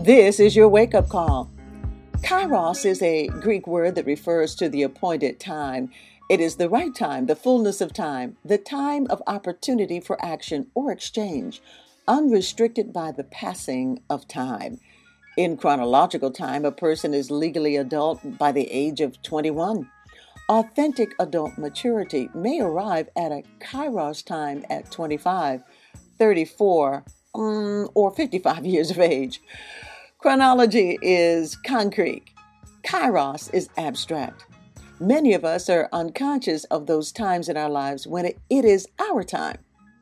This is your wake-up call. Kairos is a Greek word that refers to the appointed time. It is the right time, the fullness of time, the time of opportunity for action or exchange, unrestricted by the passing of time. In chronological time, a person is legally adult by the age of 21. Authentic adult maturity may arrive at a Kairos time at 25, 34, or 55 years of age. Chronology is concrete. Kairos is abstract. Many of us are unconscious of those times in our lives when it is our time.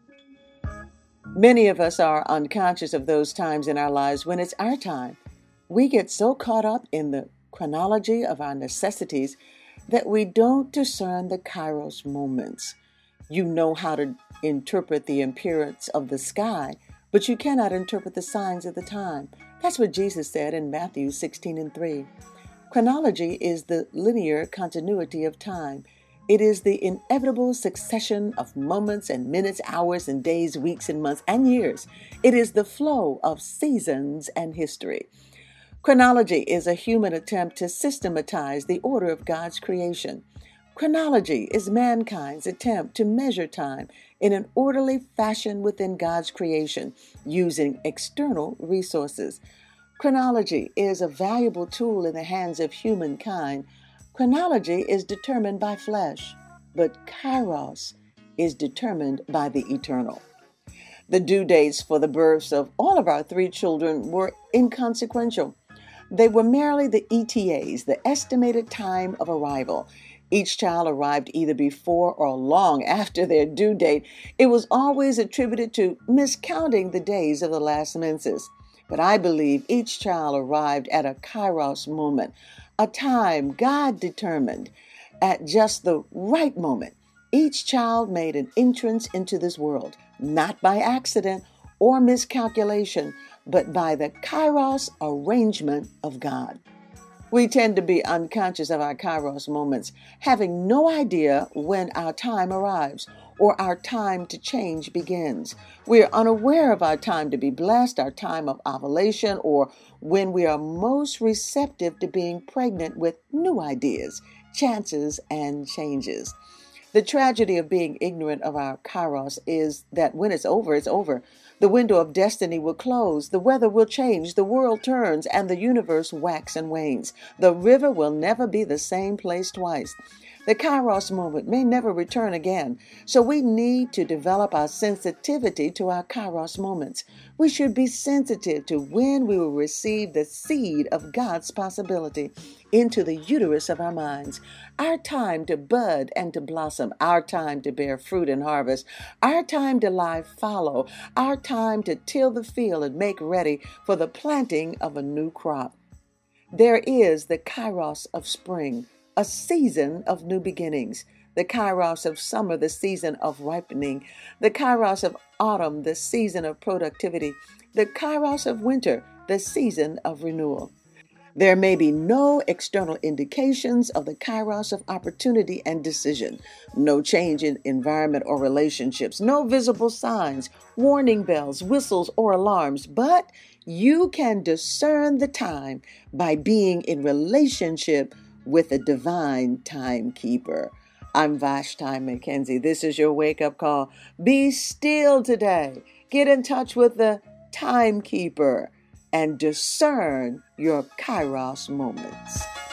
Many of us are unconscious of those times in our lives when it's our time. We get so caught up in the chronology of our necessities that we don't discern the Kairos moments. You know how to interpret the appearance of the sky, but you cannot interpret the signs of the time. That's what Jesus said in Matthew 16:3. Chronology is the linear continuity of time. It is the inevitable succession of moments and minutes, hours and days, weeks and months and years. It is the flow of seasons and history. Chronology is a human attempt to systematize the order of God's creation. Chronology is mankind's attempt to measure time in an orderly fashion within God's creation using external resources. Chronology is a valuable tool in the hands of humankind. Chronology is determined by flesh, but Kairos is determined by the eternal. The due dates for the births of all of our 3 children were inconsequential. They were merely the ETAs, the estimated time of arrival. Each child arrived either before or long after their due date. It was always attributed to miscounting the days of the last menses. But I believe each child arrived at a Kairos moment, a time God determined at just the right moment. Each child made an entrance into this world, not by accident or miscalculation, but by the Kairos arrangement of God. We tend to be unconscious of our Kairos moments, having no idea when our time arrives or our time to change begins. We are unaware of our time to be blessed, our time of ovulation, or when we are most receptive to being pregnant with new ideas, chances, and changes. The tragedy of being ignorant of our Kairos is that when it's over, it's over. The window of destiny will close, the weather will change, the world turns, and the universe wax and wanes. The river will never be the same place twice. The Kairos moment may never return again, so we need to develop our sensitivity to our Kairos moments. We should be sensitive to when we will receive the seed of God's possibility into the uterus of our minds. Our time to bud and to blossom, our time to bear fruit and harvest, our time to lie fallow, our time to till the field and make ready for the planting of a new crop. There is the Kairos of spring, a season of new beginnings. The Kairos of summer, the season of ripening. The Kairos of autumn, the season of productivity. The Kairos of winter, the season of renewal. There may be no external indications of the Kairos of opportunity and decision, no change in environment or relationships, no visible signs, warning bells, whistles, or alarms, but you can discern the time by being in relationship with a divine timekeeper. I'm Vashti McKenzie. This is your wake-up call. Be still today. Get in touch with the timekeeper and discern your Kairos moments.